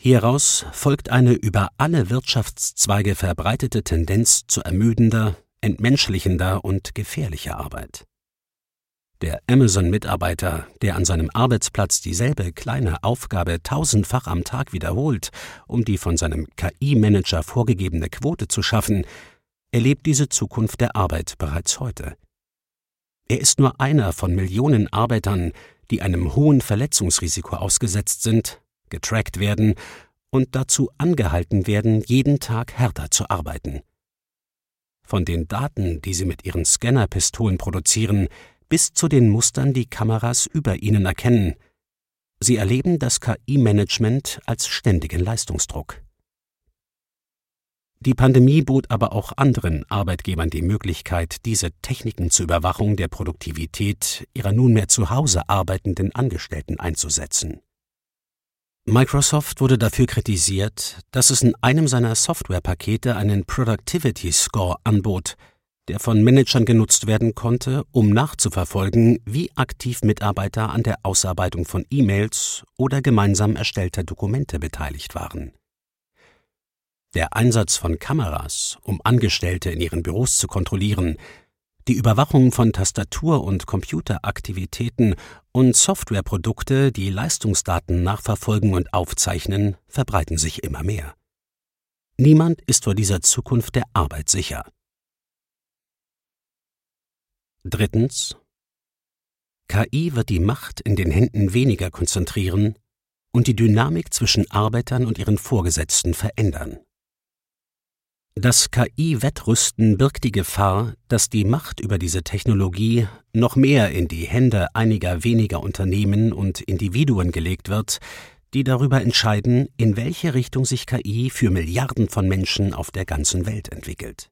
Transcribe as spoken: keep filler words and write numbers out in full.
Hieraus folgt eine über alle Wirtschaftszweige verbreitete Tendenz zu ermüdender, entmenschlichender und gefährlicher Arbeit. Der Amazon-Mitarbeiter, der an seinem Arbeitsplatz dieselbe kleine Aufgabe tausendfach am Tag wiederholt, um die von seinem K I-Manager vorgegebene Quote zu schaffen, erlebt diese Zukunft der Arbeit bereits heute. Er ist nur einer von Millionen Arbeitern, die einem hohen Verletzungsrisiko ausgesetzt sind, getrackt werden und dazu angehalten werden, jeden Tag härter zu arbeiten. Von den Daten, die sie mit ihren Scannerpistolen produzieren, bis zu den Mustern, die Kameras über ihnen erkennen. Sie erleben das K I-Management als ständigen Leistungsdruck. Die Pandemie bot aber auch anderen Arbeitgebern die Möglichkeit, diese Techniken zur Überwachung der Produktivität ihrer nunmehr zu Hause arbeitenden Angestellten einzusetzen. Microsoft wurde dafür kritisiert, dass es in einem seiner Softwarepakete einen Productivity Score anbot, der von Managern genutzt werden konnte, um nachzuverfolgen, wie aktiv Mitarbeiter an der Ausarbeitung von E-Mails oder gemeinsam erstellter Dokumente beteiligt waren. Der Einsatz von Kameras, um Angestellte in ihren Büros zu kontrollieren, die Überwachung von Tastatur- und Computeraktivitäten und Softwareprodukte, die Leistungsdaten nachverfolgen und aufzeichnen, verbreiten sich immer mehr. Niemand ist vor dieser Zukunft der Arbeit sicher. Drittens. K I wird die Macht in den Händen weniger konzentrieren und die Dynamik zwischen Arbeitern und ihren Vorgesetzten verändern. Das K I-Wettrüsten birgt die Gefahr, dass die Macht über diese Technologie noch mehr in die Hände einiger weniger Unternehmen und Individuen gelegt wird, die darüber entscheiden, in welche Richtung sich K I für Milliarden von Menschen auf der ganzen Welt entwickelt.